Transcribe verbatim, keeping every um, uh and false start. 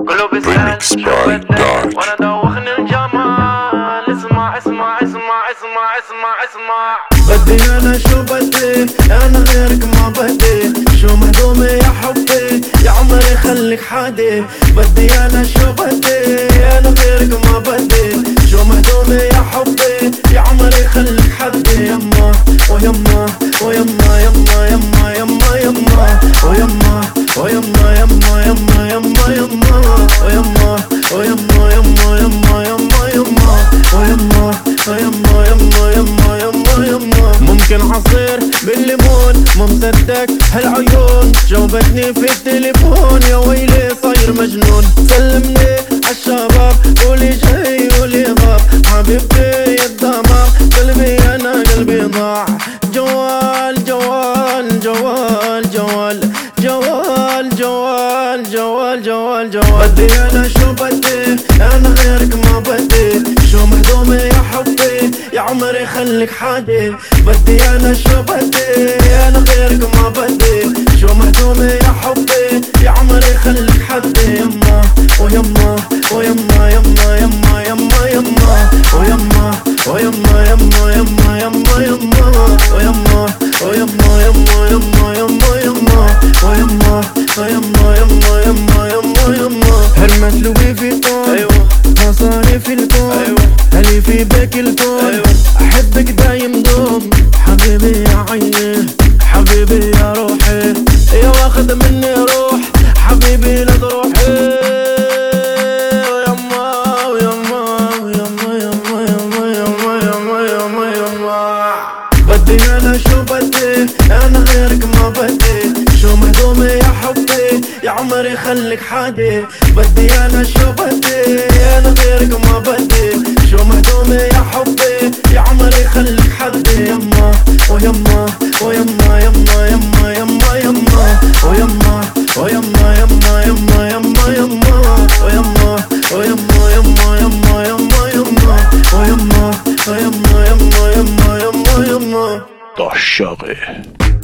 Remix by Dart. وانا دوخني الجمال. اسمع اسمع اسمع اسمع اسمع اسمع. بدي انا شو بدي، انا غيرك ما بدي. شو مهضومي يا حبي، يا عمري خليك حادي. بدي انا شو بدي، انا غيرك ما بدي. شو مهضومي يا حبي، يا عمري خليك حدي. يما ويما ويما يما يما يما يما ويما ويما يما يما يما يما ويما ويما يما يما يما يما ويما ويما يما يما يما يما. ممكن عصير بالليمون، مو مصدق هالعيون. جاوبتني في التليفون، يا ويلي صاير مجنون. سلمني عالشباب، قولي جاي قولي غاب. حبيبتي يا الدماغ، قلبي انا قلبي ضاع. جوال جوال جوال جوال جوال جوال جوال جوال جوال. بدي انا شو بدي، انا غيرك ما بدي. شو مهضومي يا حبي، يا عمري خليك حادي. بدي انا شو بدي، انا غيرك ما بدي. شو مهضومي يا حبي، يا عمري خليك حدي. يما ويما ويما يما يما يما يما ويما ويما يما يما يما يما ويما ويما يما يما يما يما ويما ويما يما يما يما يما. هرمت لوي فيتون، ايوه مصاري في الكون، ايوه هلي في بيك الكون. أيوة. احبك دايم دوم، حبيبي يا عيني، حبيبي يا روحي. يا واخد مني روح، حبيبي لا تروحي. يما ويما ويما يما يما يما يما يما يما. بدي انا شو بدي، انا غيرك ما بدي. شو مهضومي يا حبي، يا عمري خليك حادي. بدي انا شو بدي، انا غيرك ما بدي. شو مهضومي يا حبي، يا عمري خليك حدي. يما ويما ويما يما يما يما يما ويما ويما يما يما يما يما ويما ويما يما يما يما يما ويما ويما يما يما يما يما. طه الشاغي.